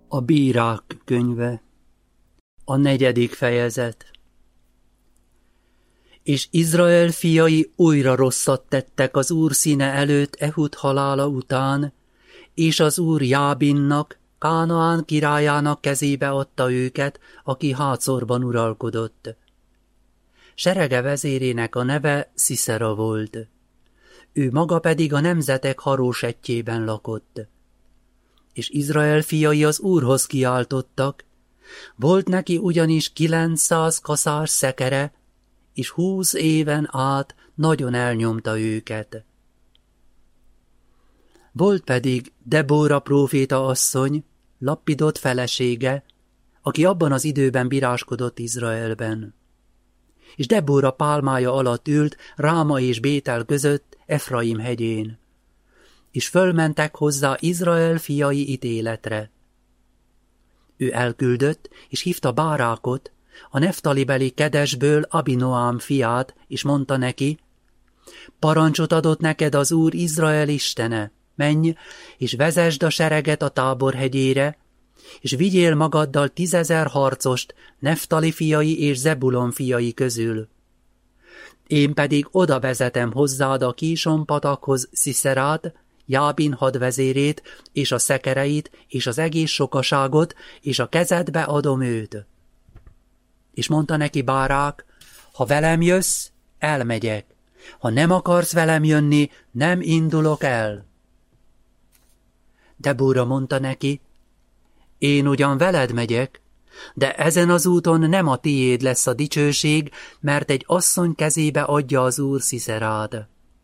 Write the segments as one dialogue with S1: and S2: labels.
S1: A Bírák könyve, a 4. fejezet. És Izrael fiai újra rosszat tettek az Úr színe előtt Ehud halála után, és az Úr Jábinnak, Kánaán királyának kezébe adta őket, aki Hácorban uralkodott. Serege vezérének a neve Sziszera volt. Ő maga pedig a nemzetek harósettjében lakott. És Izrael fiai az Úrhoz kiáltottak, volt neki ugyanis 900 kaszás szekere, és 20 éven át nagyon elnyomta őket. Volt pedig Debóra próféta asszony, Lappidot felesége, aki abban az időben bíráskodott Izraelben. És Debóra pálmája alatt ült Ráma és Bétel között Efraim hegyén. És fölmentek hozzá Izrael fiai ítéletre. Ő elküldött, és hívta Bárákot, a Neftalibeli Kedesből Abinoám fiát, és mondta neki, parancsot adott neked az Úr Izrael istene, menj, és vezesd a sereget a Tábor hegyére, és vigyél magaddal 10 000 harcost Neftali fiai és Zebulon fiai közül. Én pedig oda vezetem hozzád a Kíson patakhoz Sziszerát, Jábin hadvezérét, és a szekereit, és az egész sokaságot, és a kezedbe adom őt. És mondta neki Bárák, ha velem jössz, elmegyek, ha nem akarsz velem jönni, nem indulok el. Debóra mondta neki, én ugyan veled megyek, de ezen az úton nem a tiéd lesz a dicsőség, mert egy asszony kezébe adja az Úr Sziszerád.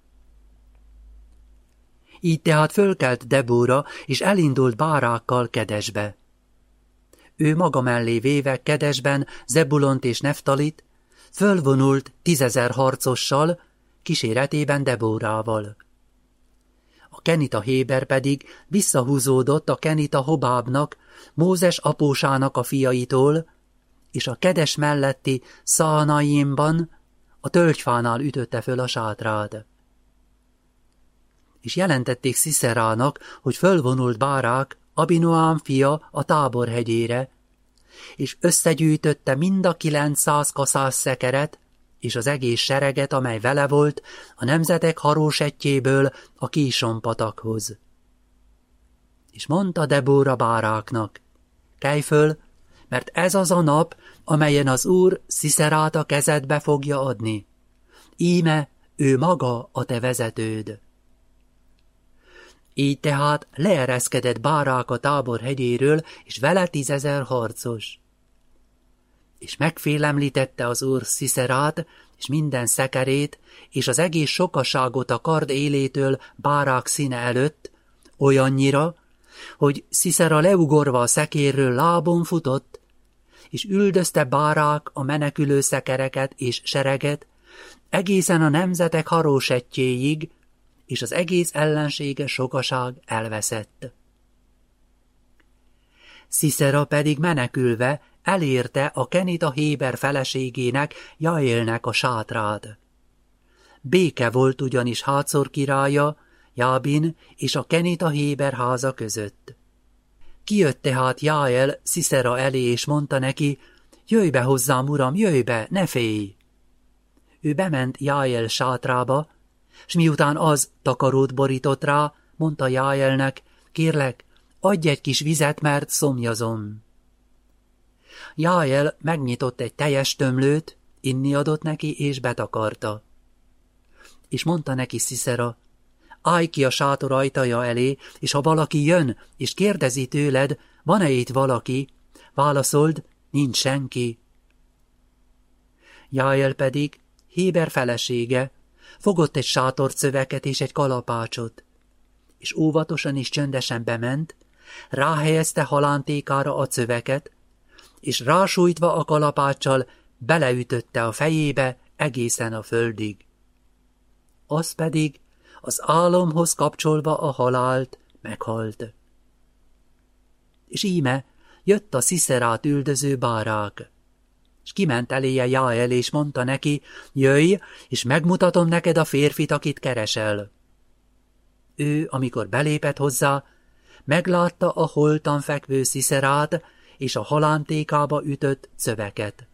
S1: Így tehát fölkelt Debóra, és elindult Bárákkal Kedesbe. Ő maga mellé véve Kedesben Zebulont és Neftalit, fölvonult 10 000 harcossal, kíséretében Debórával. A kenita Héber pedig visszahúzódott a kenita Hobábnak, Mózes apósának a fiaitól, és a Kedes melletti Száanaimban a tölgyfánál ütötte föl a sátrát. És jelentették Sziszerának, hogy fölvonult Bárák, Abinoám fia a Tábor hegyére, és összegyűjtötte mind a 900 kaszás szekeret, és az egész sereget, amely vele volt, a nemzetek harósettjéből a Kíson patakhoz. És mondta Debóra Báráknak, kelj föl, mert ez az a nap, amelyen az Úr Sziszerát a kezedbe fogja adni. Íme ő maga a te vezetőd. Így tehát leereszkedett Bárák a Tábor hegyéről, és vele 10 000 harcos. És megfélemlítette az Úr Sziszerát, és minden szekerét, és az egész sokaságot a kard élétől Bárák színe előtt, olyannyira, hogy Sziszera leugorva a szekérről lábon futott, és üldözte Bárák a menekülő szekereket és sereget, egészen a nemzetek harósettjéig, és az egész ellenséges sokaság elveszett. Sziszera pedig menekülve elérte a kenita Héber feleségének, Jaélnek a sátrát. Béke volt ugyanis Hácor királya, Jábin és a kenita Héber háza között. Kijött tehát Jaél Sziszera elé, és mondta neki, jöjj be hozzám, uram, jöjj be, ne félj! Ő bement Jaél sátrába, s miután az takarót borított rá, mondta Jaélnek, kérlek, adj egy kis vizet, mert szomjazom. Jaél megnyitott egy teljes tömlőt, inni adott neki, és betakarta. És mondta neki Sziszera, állj ki a sátor ajtaja elé, és ha valaki jön, és kérdezi tőled, van-e itt valaki, válaszold, nincs senki. Jaél pedig, Héber felesége, fogott egy sátorcöveket és egy kalapácsot, és óvatosan és csöndesen bement, ráhelyezte halántékára a cöveket, és rásújtva a kalapáccsal beleütötte a fejébe egészen a földig. Az pedig, az álomhoz kapcsolva a halált, meghalt. És íme jött a Sziszerát üldöző Bárák, és kiment eléje Jaél, és mondta neki, jöjj, és megmutatom neked a férfit, akit keresel. Ő, amikor belépett hozzá, Meglátta a holtan fekvő Sziszerát és a halántékába ütött szöveket.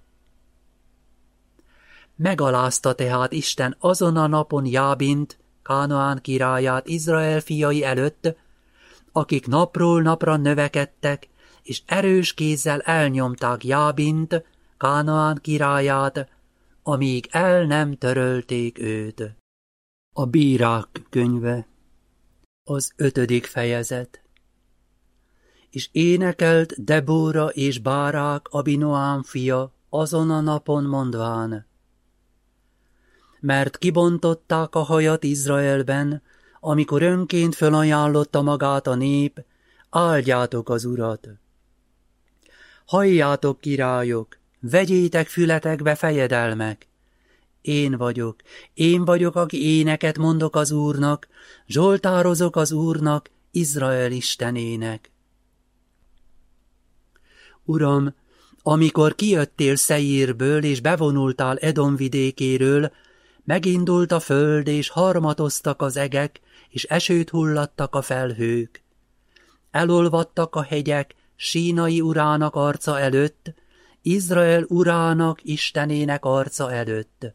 S1: Megalázta tehát Isten azon a napon Jábint, Kánaán királyát Izrael fiai előtt, akik napról napra növekedtek, és erős kézzel elnyomták Jábint, Kánaán királyát, amíg el nem törölték őt. A Bírák könyve, az 5. fejezet. És énekelt Debóra és Bárák, Abinoám fia, azon a napon mondván: mert kibontották a hajat Izraelben, amikor önként fölajánlotta magát a nép, áldjátok az Urat. Halljátok, királyok, vegyétek fületekbe, fejedelmek. Én vagyok, aki éneket mondok az Úrnak, zsoltározok az Úrnak, Izrael Istenének. Uram, amikor kijöttél Szeírből és bevonultál Edom vidékéről, megindult a föld, és harmatoztak az egek, és esőt hullattak a felhők. Elolvadtak a hegyek Sínai urának arca előtt, Izrael urának, Istenének arca előtt.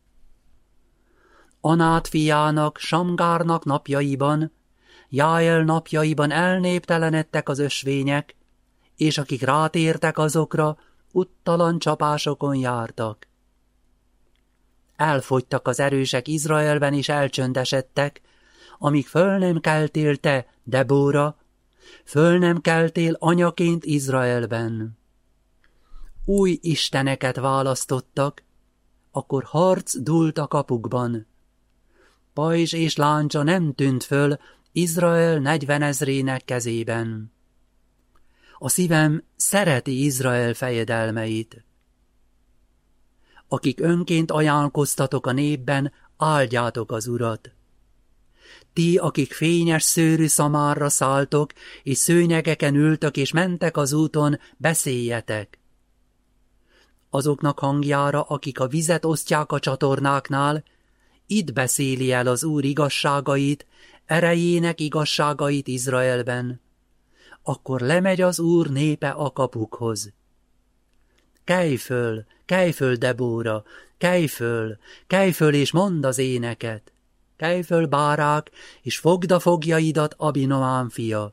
S1: Anát fiának, Samgárnak napjaiban, Jáel napjaiban elnéptelenedtek az ösvények, és akik rátértek azokra, uttalan csapásokon jártak. Elfogytak az erősek Izraelben, és elcsöndesedtek, amíg föl nem keltél te, Debóra, föl nem keltél anyaként Izraelben. Új isteneket választottak, akkor harc dúlt a kapukban. Pajzs és láncsa nem tűnt föl Izrael 40 000-ének kezében. A szívem szereti Izrael fejedelmeit. Akik önként ajánlkoztatok a népben, áldjátok az Urat. Ti, akik fényes szőrű szamárra szálltok, és szőnyegeken ültök, és mentek az úton, beszéljetek. Azoknak hangjára, akik a vizet osztják a csatornáknál, itt beszéli el az Úr igazságait, erejének igazságait Izraelben. Akkor lemegy az Úr népe a kapukhoz. Kelj föl, Debóra, kelj föl, és mondd az éneket. Kelj föl, Bárák, és fogd a fogjaidat, Abinoám fia.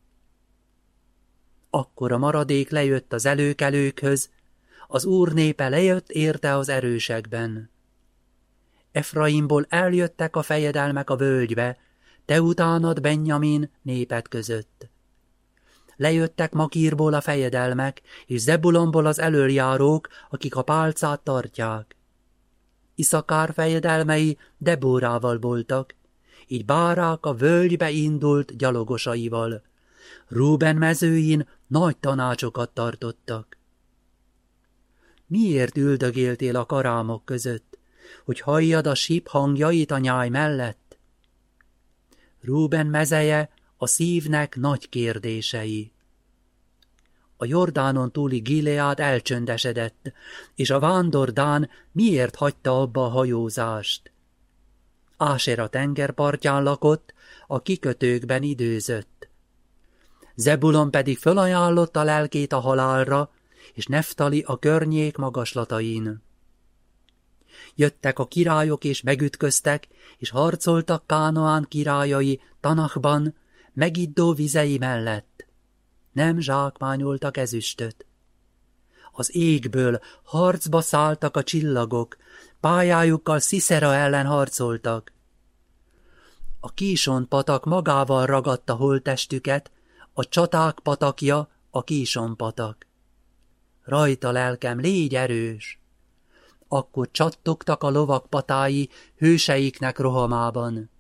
S1: Akkor a maradék lejött az előkelőkhöz, az Úr népe lejött érte az erősekben. Efraimból eljöttek a fejedelmek a völgybe, te utánad, Benjamin, néped között. Lejöttek Makírból a fejedelmek, és Zebulonból az elöljárók, akik a pálcát tartják. Iszakár fejedelmei Debórával voltak, így Bárák a völgybe indult gyalogosaival. Rúben mezőin nagy tanácsokat tartottak. Miért üldögéltél a karámok között, hogy halljad a síp hangjait a nyáj mellett? Rúben mezeje a szívnek nagy kérdései. A Jordánon túli Gileád elcsöndesedett, és a vándor Dán miért hagyta abba a hajózást? Áser a tengerpartján lakott, a kikötőkben időzött. Zebulon pedig fölajánlotta lelkét a halálra, és Neftali a környék magaslatain. Jöttek a királyok és megütköztek, és harcoltak Kánaán királyai Tanachban, Megiddó vizei mellett. Nem zsákmányoltak ezüstöt. Az égből harcba szálltak a csillagok, pályájukkal Sziszera ellen harcoltak. A Kíson patak magával ragadta holttestüket, a csaták patakja a Kíson patak. Rajta, lelkem, légy erős! Akkor csattogtak a lovak patái hőseiknek rohamában.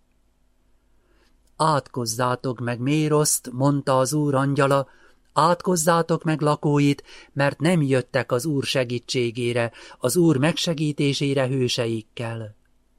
S1: Átkozzátok meg Méroszt, mondta az Úr angyala, átkozzátok meg lakóit, mert nem jöttek az Úr segítségére, az Úr megsegítésére hőseikkel.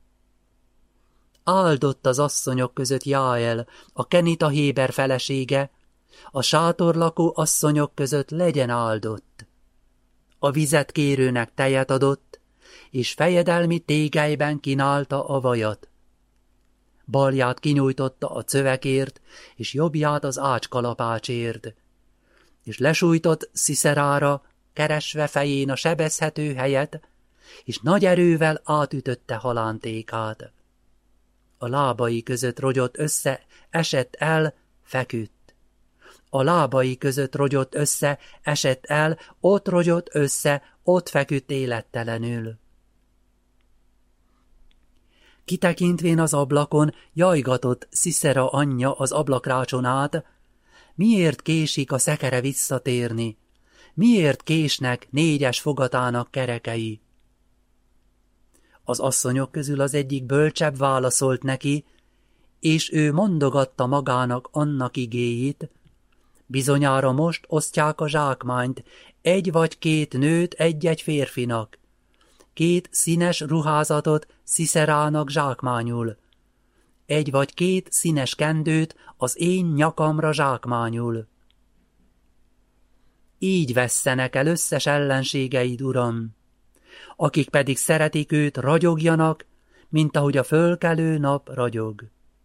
S1: Áldott az asszonyok között Jáel, a kenita Héber felesége, a sátorlakó asszonyok között legyen áldott. A vizet kérőnek tejet adott, és fejedelmi tégelyben kínálta a vajat. balját kinyújtotta a cövekért, és jobbját az ácskalapácsért. És lesújtott Sziszerára, keresve fején a sebezhető helyet, és nagy erővel átütötte halántékát. A lábai között rogyott össze, esett el, feküdt. A lábai között rogyott össze, esett el, ott rogyott össze, ott feküdt élettelenül. Kitekintvén az ablakon, jajgatott Sziszera anyja az ablakrácson át, miért késik a szekere visszatérni, miért késnek 4-es fogatának kerekei. Az asszonyok közül az egyik bölcsebb válaszolt neki, és ő mondogatta magának annak igéjét, bizonyára most osztják a zsákmányt, 1 vagy 2 nőt egy-egy férfinak, 2 színes ruházatot Sziszerának zsákmányul, 1 vagy 2 színes kendőt az én nyakamra zsákmányul. Így vesszenek el összes ellenségeid, Uram, akik pedig szeretik őt, ragyogjanak, mint ahogy a fölkelő nap ragyog.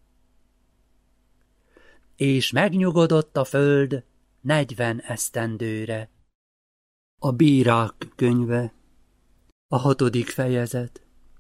S1: És megnyugodott a föld 40 esztendőre. A Bírák könyve, a 6. fejezet.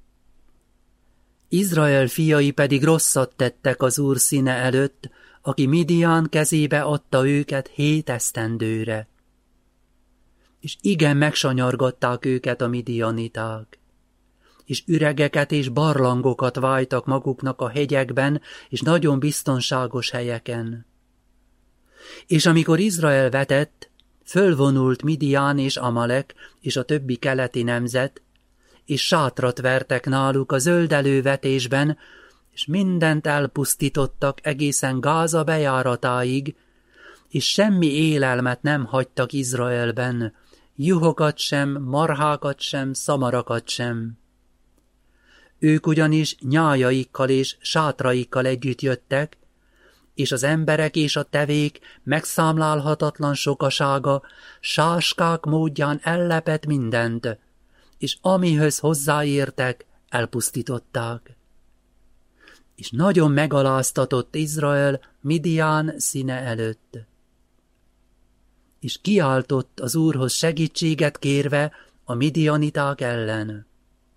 S1: Izrael fiai pedig rosszat tettek az Úr színe előtt, aki Midián kezébe adta őket 7 esztendőre. És igen megsanyargatták őket a midianiták, és üregeket és barlangokat vájtak maguknak a hegyekben, és nagyon biztonságos helyeken. És amikor Izrael vetett, fölvonult Midián és Amalek és a többi keleti nemzet, és sátrat vertek náluk a zöldelő vetésben, és mindent elpusztítottak egészen Gáza bejáratáig, és semmi élelmet nem hagytak Izraelben, juhokat sem, marhákat sem, szamarakat sem. Ők ugyanis nyájaikkal és sátraikkal együtt jöttek, és az emberek és a tevék megszámlálhatatlan sokasága sáskák módján ellepett mindent, és amihöz hozzáértek, elpusztították. És nagyon megaláztatott Izrael Midián színe előtt. És kiáltott az Úrhoz segítséget kérve a midianiták ellen.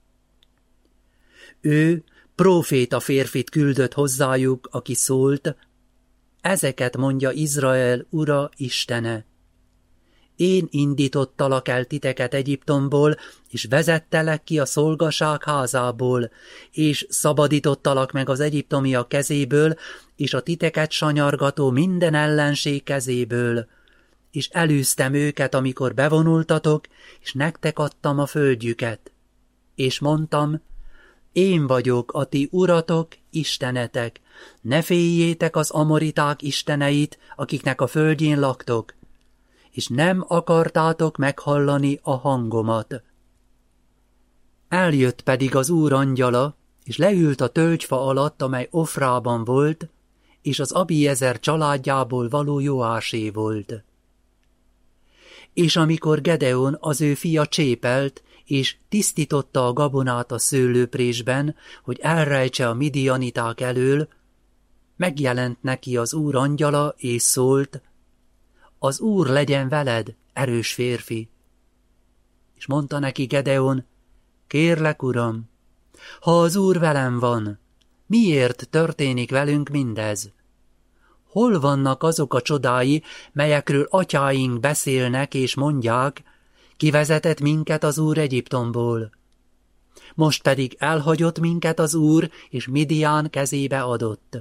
S1: Ő próféta férfit küldött hozzájuk, aki szólt, ezeket mondja Izrael Ura Istene. Én indítottalak el titeket Egyiptomból, és vezettelek ki a szolgaság házából, és szabadítottalak meg az egyiptomiak kezéből, és a titeket sanyargató minden ellenség kezéből, és elűztem őket, amikor bevonultatok, és nektek adtam a földjüket. És mondtam, én vagyok a ti uratok, istenetek, ne féljétek az amoriták isteneit, akiknek a földjén laktok, és nem akartátok meghallani a hangomat. Eljött pedig az Úr angyala, és leült a tölgyfa alatt, amely Ofrában volt, és az Abiezer családjából való Joásé volt. És amikor Gedeon, az ő fia csépelt, és tisztította a gabonát a szőlőprésben, hogy elrejtse a midianiták elől, megjelent neki az Úr angyala, és szólt, az Úr legyen veled, erős férfi. És mondta neki Gedeon, kérlek, Uram, ha az Úr velem van, miért történik velünk mindez? Hol vannak azok a csodái, melyekről atyáink beszélnek és mondják, kivezetett minket az Úr Egyiptomból? Most pedig elhagyott minket az Úr, és Midián kezébe adott.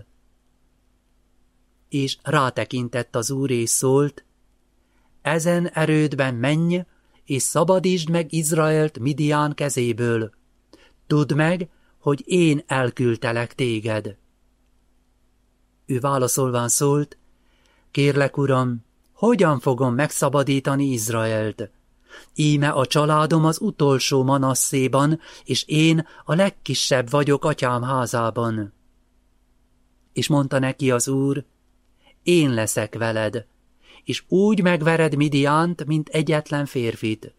S1: És rátekintett az Úr, és szólt, ezen erődben menj, és szabadítsd meg Izraelt Midián kezéből. Tudd meg, hogy én elküldtelek téged. Ő válaszolván szólt, kérlek, Uram, hogyan fogom megszabadítani Izraelt? Íme a családom az utolsó Manasszéban, és én a legkisebb vagyok atyám házában. És mondta neki az Úr, én leszek veled, és úgy megvered Midiánt, mint egyetlen férfit.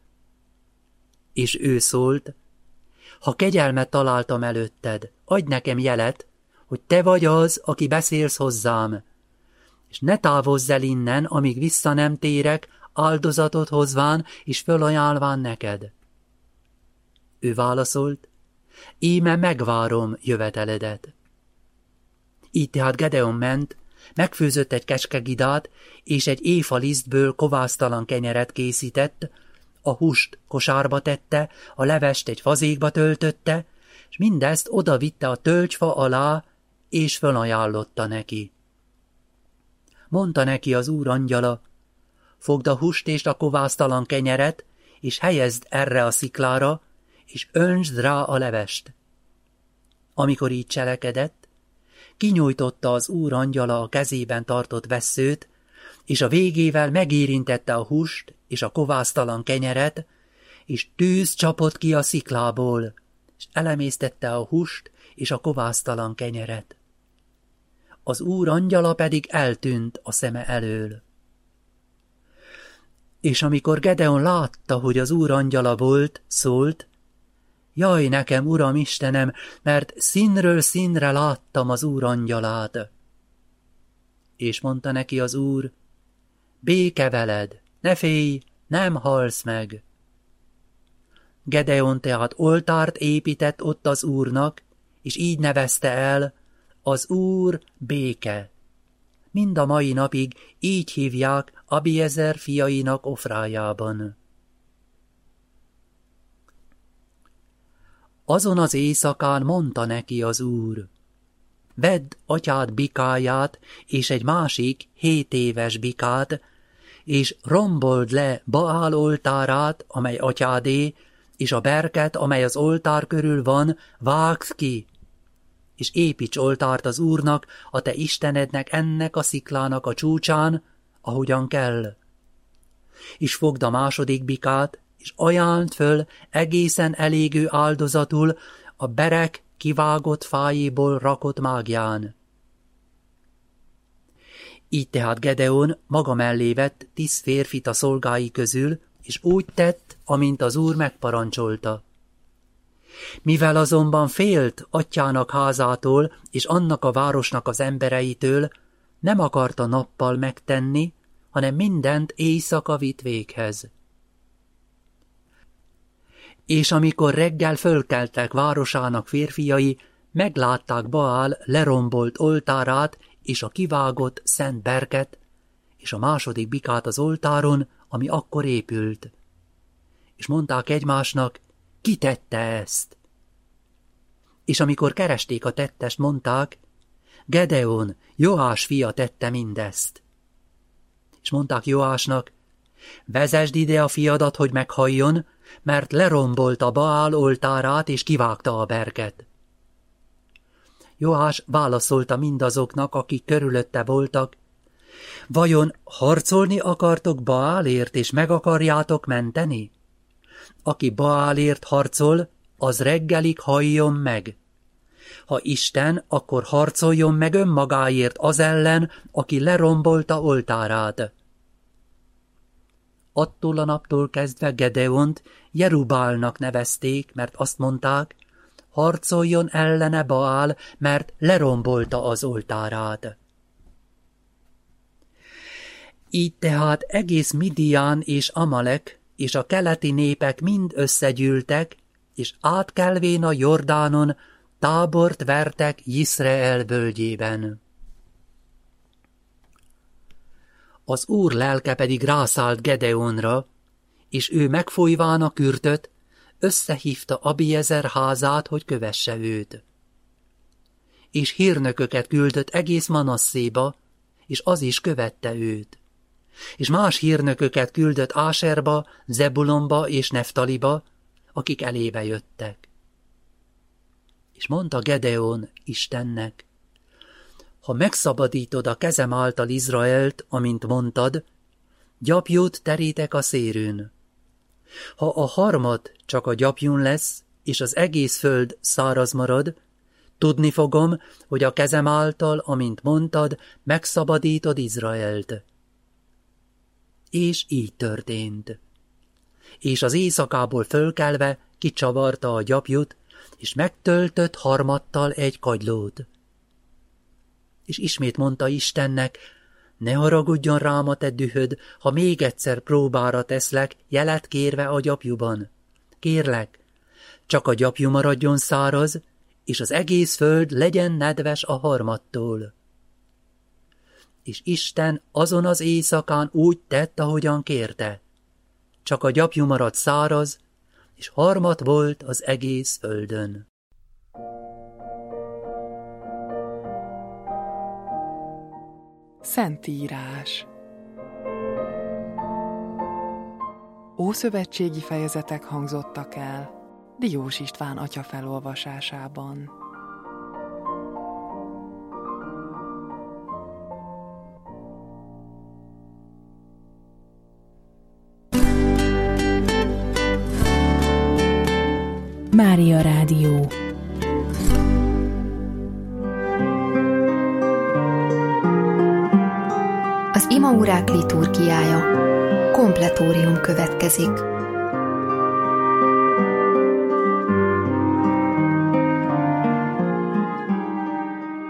S1: És ő szólt, ha kegyelmet találtam előtted, adj nekem jelet, hogy te vagy az, aki beszélsz hozzám, és ne távozz el innen, amíg vissza nem térek, áldozatot hozván és fölajánlván neked. Ő válaszolt, íme megvárom jöveteledet. Így tehát Gedeon ment, megfőzött egy kecskegidát, és egy éfa lisztből kovásztalan kenyeret készített, a húst kosárba tette, a levest egy fazékba töltötte, és mindezt odavitte a tölgyfa alá, és fölajánlotta neki. Mondta neki az Úr angyala, fogd a húst és a kovásztalan kenyeret, és helyezd erre a sziklára, és öntsd rá a levest. Amikor így cselekedett, kinyújtotta az Úr angyala a kezében tartott vesszőt, és a végével megérintette a húst és a kovásztalan kenyeret, és tűz csapott ki a sziklából, és elemésztette a húst és a kovásztalan kenyeret. Az Úr angyala pedig eltűnt a szeme elől. És amikor Gedeon látta, hogy az Úr angyala volt, szólt, jaj nekem, Uram Istenem, mert színről színre láttam az Úr angyalát. És mondta neki az Úr, béke veled, ne félj, nem halsz meg. Gedeon tehát oltárt épített ott az Úrnak, és így nevezte el, az Úr béke. Mind a mai napig így hívják Abiezer fiainak Ofrájában. Azon az éjszakán mondta neki az Úr, vedd atyád bikáját és egy másik 7 éves bikát, és rombold le Baál oltárát, amely atyádé, és a berket, amely az oltár körül van, vágd ki, és építs oltárt az Úrnak, a te Istenednek ennek a sziklának a csúcsán, ahogyan kell. És fogd a második bikát, és ajánld föl egészen elégő áldozatul a berek kivágott fájéból rakott mágján. Így tehát Gedeon maga mellé vett 10 férfit a szolgái közül, és úgy tett, amint az Úr megparancsolta. Mivel azonban félt atyának házától és annak a városnak az embereitől, nem akarta nappal megtenni, hanem mindent éjszaka vitt véghez. És amikor reggel fölkeltek városának férfiai, meglátták Baál lerombolt oltárát és a kivágott szent berket, és a második bikát az oltáron, ami akkor épült. És mondták egymásnak, ki tette ezt? És amikor keresték a tettest, mondták, Gedeon, Joás fia tette mindezt. És mondták Joásnak, vezesd ide a fiadat, hogy meghalljon, mert lerombolta Baál oltárát és kivágta a berket. Joás válaszolta mindazoknak, akik körülötte voltak, vajon harcolni akartok Baálért és meg akarjátok menteni? Aki Baálért harcol, az reggelig halljon meg. Ha Isten, akkor harcoljon meg önmagáért az ellen, aki lerombolta oltárát. Attól a naptól kezdve Gedeont Jerubálnak nevezték, mert azt mondták, harcoljon ellene Baál, mert lerombolta az oltárát. Így tehát egész Midian és Amalek és a keleti népek mind összegyűltek, és átkelvén a Jordánon tábort vertek Jizreel völgyében. Az Úr lelke pedig rászállt Gedeonra, és ő megfújván a kürtöt, összehívta Abiezer házát, hogy kövesse őt. És hírnököket küldött egész Manasszéba, és az is követte őt. És más hírnököket küldött Áserba, Zebulonba és Neftaliba, akik elébe jöttek. És mondta Gedeon Istennek, ha megszabadítod a kezem által Izraelt, amint mondtad, gyapjút terítek a szérűn. Ha a harmad csak a gyapjún lesz, és az egész föld száraz marad, tudni fogom, hogy a kezem által, amint mondtad, megszabadítod Izraelt. És így történt. És az éjszakából fölkelve kicsavarta a gyapjut, és megtöltött harmattal egy kagylót. És ismét mondta Istennek, ne haragudjon rám a te dühöd, ha még egyszer próbára teszlek, jelet kérve a gyapjuban. Kérlek, csak a gyapjú maradjon száraz, és az egész föld legyen nedves a harmattól. És Isten azon az éjszakán úgy tett, ahogyan kérte. Csak a gyapjú maradt száraz, és harmat volt az egész földön.
S2: Szentírás. Ószövetségi fejezetek hangzottak el Diós István atya felolvasásában.
S3: Mária Rádió. Az imaórák liturgiája. Kompletórium következik.